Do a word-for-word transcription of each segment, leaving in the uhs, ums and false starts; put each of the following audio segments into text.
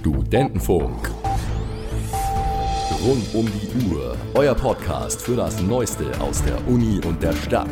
Studentenfunk. Rund um die Uhr, euer Podcast für das Neueste aus der Uni und der Stadt.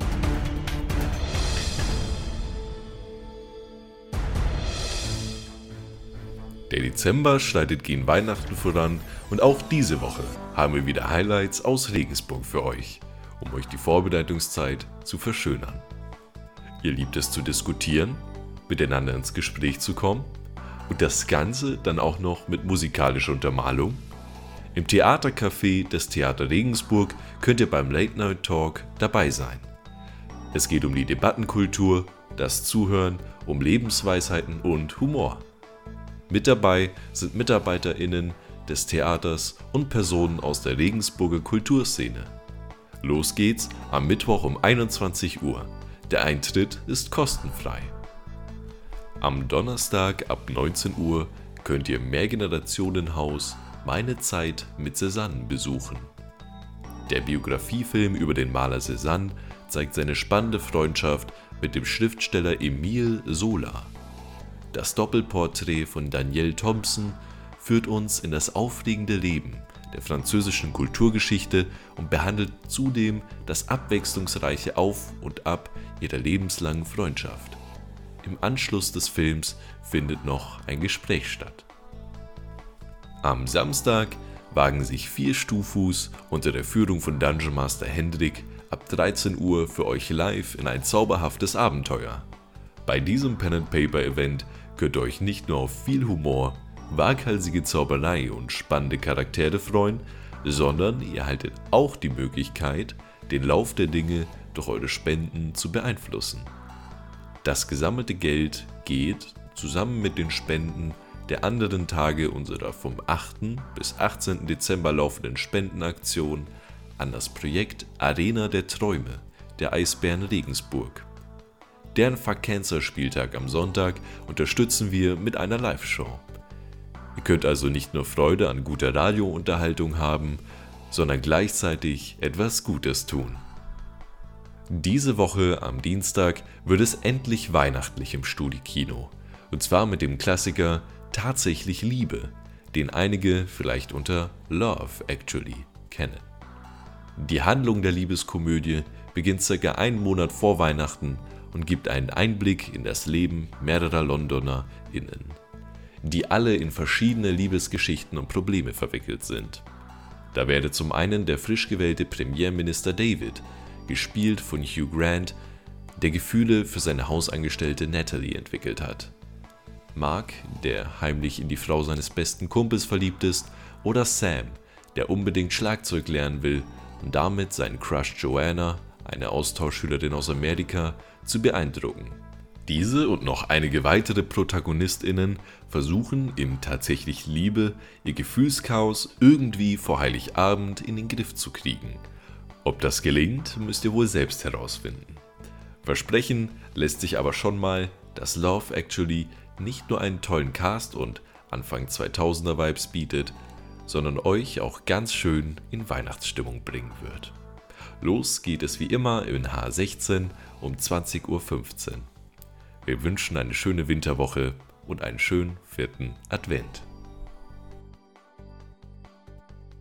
Der Dezember schreitet gegen Weihnachten voran und auch diese Woche haben wir wieder Highlights aus Regensburg für euch, um euch die Vorbereitungszeit zu verschönern. Ihr liebt es zu diskutieren, miteinander ins Gespräch zu kommen und das Ganze dann auch noch mit musikalischer Untermalung? Im Theatercafé des Theater Regensburg könnt ihr beim Late Night Talk dabei sein. Es geht um die Debattenkultur, das Zuhören, um Lebensweisheiten und Humor. Mit dabei sind MitarbeiterInnen des Theaters und Personen aus der Regensburger Kulturszene. Los geht's am Mittwoch um einundzwanzig Uhr. Der Eintritt ist kostenfrei. Am Donnerstag ab neunzehn Uhr könnt ihr Mehrgenerationenhaus Meine Zeit mit Cézanne besuchen. Der Biografiefilm über den Maler Cézanne zeigt seine spannende Freundschaft mit dem Schriftsteller Émile Zola. Das Doppelporträt von Danielle Thompson führt uns in das aufregende Leben der französischen Kulturgeschichte und behandelt zudem das abwechslungsreiche Auf und Ab ihrer lebenslangen Freundschaft. Im Anschluss des Films findet noch ein Gespräch statt. Am Samstag wagen sich vier Stufus unter der Führung von Dungeon Master Hendrik ab dreizehn Uhr für euch live in ein zauberhaftes Abenteuer. Bei diesem Pen-and-Paper-Event könnt ihr euch nicht nur auf viel Humor, waghalsige Zauberei und spannende Charaktere freuen, sondern ihr erhaltet auch die Möglichkeit, den Lauf der Dinge durch eure Spenden zu beeinflussen. Das gesammelte Geld geht, zusammen mit den Spenden der anderen Tage unserer vom achten bis achtzehnten Dezember laufenden Spendenaktion, an das Projekt Arena der Träume der Eisbären Regensburg. Deren Fuck Cancer Spieltag am Sonntag unterstützen wir mit einer Live-Show. Ihr könnt also nicht nur Freude an guter Radiounterhaltung haben, sondern gleichzeitig etwas Gutes tun. Diese Woche am Dienstag wird es endlich weihnachtlich im Studi-Kino. Und zwar mit dem Klassiker Tatsächlich Liebe, den einige vielleicht unter Love Actually kennen. Die Handlung der Liebeskomödie beginnt circa einen Monat vor Weihnachten und gibt einen Einblick in das Leben mehrerer LondonerInnen, die alle in verschiedene Liebesgeschichten und Probleme verwickelt sind. Da werde zum einen der frisch gewählte Premierminister David, gespielt von Hugh Grant, der Gefühle für seine Hausangestellte Natalie entwickelt hat. Mark, der heimlich in die Frau seines besten Kumpels verliebt ist, oder Sam, der unbedingt Schlagzeug lernen will und damit seinen Crush Joanna, eine Austauschschülerin aus Amerika, zu beeindrucken. Diese und noch einige weitere ProtagonistInnen versuchen im Tatsächlich Liebe ihr Gefühlschaos irgendwie vor Heiligabend in den Griff zu kriegen. Ob das gelingt, müsst ihr wohl selbst herausfinden. Versprechen lässt sich aber schon mal, dass Love Actually nicht nur einen tollen Cast und Anfang zweitausender Vibes bietet, sondern euch auch ganz schön in Weihnachtsstimmung bringen wird. Los geht es wie immer in H sechzehn um zwanzig Uhr fünfzehn. Wir wünschen eine schöne Winterwoche und einen schönen vierten Advent.